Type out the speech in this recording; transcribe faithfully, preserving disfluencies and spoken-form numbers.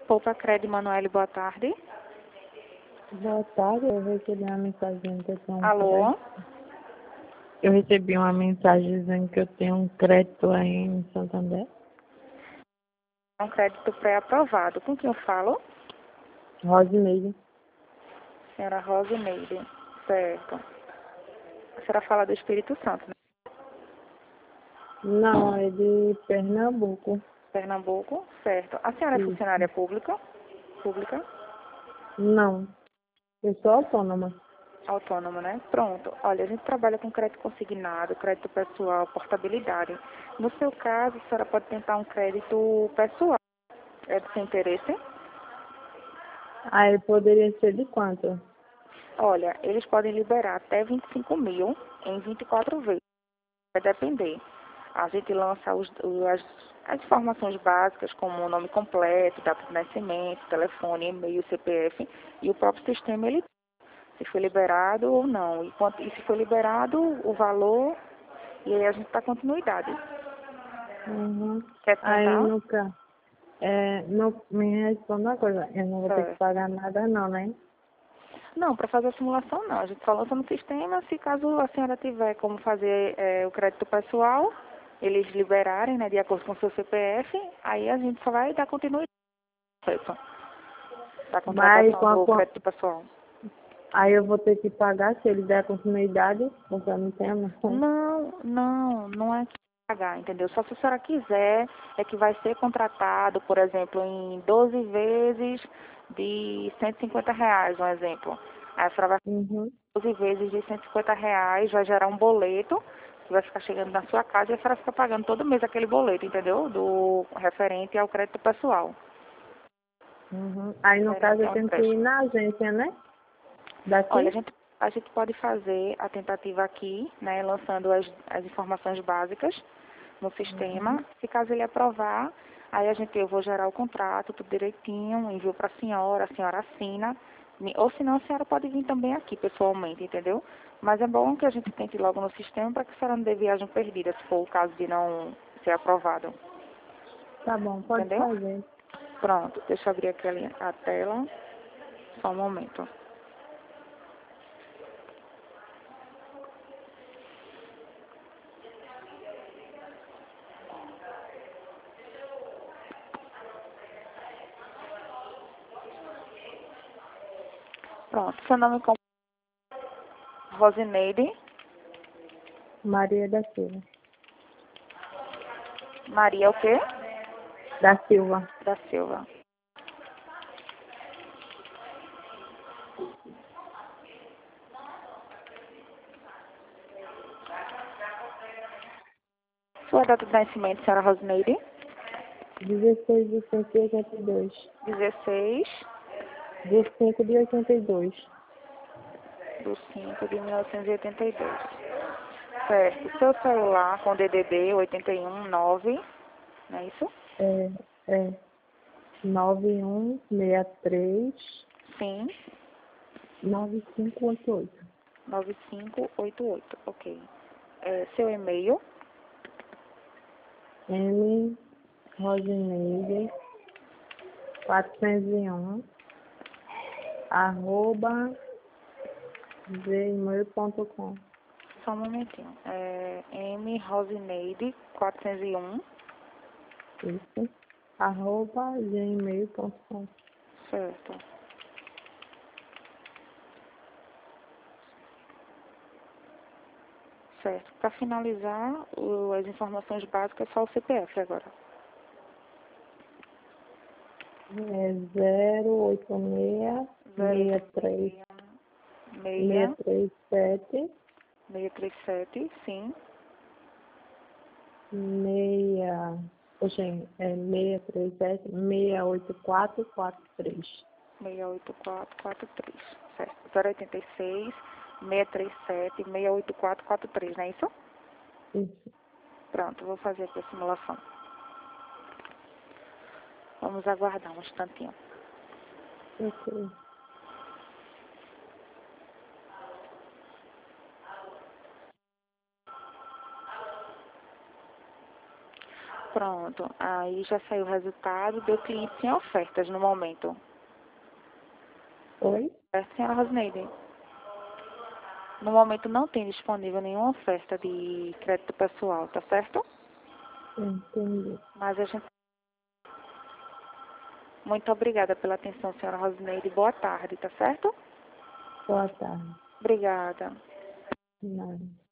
Poupa Crédito Manoel, boa tarde. Boa tarde, eu recebi uma mensagem dizendo que eu tenho um Alô? crédito. Eu recebi uma mensagem dizendo que eu tenho um crédito aí em Santander. É um crédito pré-aprovado. Com quem eu falo? Rosineide. Senhora Rosineide. Certo. A senhora fala do Espírito Santo, né? Não, é de Pernambuco. Pernambuco. Certo. A senhora é funcionária Isso. pública? Pública? Não, eu sou autônoma. Autônoma, né? Pronto. Olha, a gente trabalha com crédito consignado, crédito pessoal, portabilidade. No seu caso, a senhora pode tentar um crédito pessoal. É do seu interesse? Aí poderia ser de quanto? Olha, eles podem liberar até vinte e cinco mil em vinte e quatro vezes. Vai depender. A gente lança os, o- as, as informações básicas, como o nome completo, data de nascimento, telefone, e-mail, C P F, e o próprio sistema, ele, se foi liberado ou não. E, quanto, e se foi liberado, o valor, e aí a gente dá continuidade. Uhum. Quer Aí tentar? no caso, é, não, me responda uma coisa, eu não vou ter que Certo. pagar nada não, né? Não, para fazer a simulação não. A gente só lança no sistema, se caso a senhora tiver como fazer eh, o crédito pessoal, eles liberarem, né, de acordo com o seu C P F, aí a gente só vai dar continuidade ao processo da Mas contratação com a, do com a- crédito pessoal. aí eu vou ter que pagar se ele der continuidade, porque eu não tenho noção. Não, não, não é que pagar, entendeu? Só se a senhora quiser, é que vai ser contratado, por exemplo, em doze vezes de cento e cinquenta reais, um exemplo. Aí a senhora vai Uhum. doze vezes de cento e cinquenta reais, vai gerar um boleto que vai ficar chegando na sua casa e a senhora fica pagando todo mês aquele boleto, entendeu? Do referente ao crédito pessoal. Uhum. Aí, no caso, Referente eu ao tenho que ir empréstimo. na agência, né? Olha, a Daqui? gente, a gente pode fazer a tentativa aqui, né, lançando as, as informações básicas no Uhum. sistema. Se caso ele aprovar, aí a gente, eu vou gerar o contrato, tudo direitinho, envio para a senhora, a senhora assina. Me- Ou senão a senhora pode vir também aqui pessoalmente, entendeu? Mas é bom que a gente tente logo no sistema para que a senhora não dê viagem perdida, se for o caso de não ser aprovado. Tá bom, pode Entendeu? fazer. Pronto, deixa eu abrir aqui a linha- a tela. Só um momento. Pronto, seu nome é Rosineide Maria da Silva. Maria o quê? Da Silva. Da Silva. Sua data de nascimento, senhora Rosineide? dezesseis de cinco de oitenta e dois. dezesseis De cinco de oitenta e dois. de cinco de mil novecentos e oitenta e dois. Certo. Seu celular com D D D oito um nove, não é isso? É, é nove um seis três Sim. nove cinco oito oito. nove cinco oito oito. Ok. É, seu e-mail? M. Rosineide quatrocentos e um arroba gmail ponto com. Só um momentinho. É, M. Rosineide quatrocentos e um. Isso. Arroba gmail ponto com. Certo. Certo. Para finalizar, o- as informações básicas, só o C P F agora. É zero oito seis zero seis três seis seis três sete seis três sete, sim. seis, poxa, é seis três sete seis oito quatro quatro três. seis oito quatro quatro três. Certo. zero oito seis, seis três sete, seis oito quatro quatro três, não é isso? Isso. Pronto, vou fazer aqui a simulação. Vamos aguardar um instantinho. Ok. Pronto. Aí já saiu o resultado, deu cliente sem ofertas no momento. Oi? Certo, senhora Rosineide? No momento não tem disponível nenhuma oferta de crédito pessoal, tá certo? Entendi. Mas a gente... Muito obrigada pela atenção, senhora Rosineide. Boa tarde, tá certo? Boa tarde. Obrigada. De nada.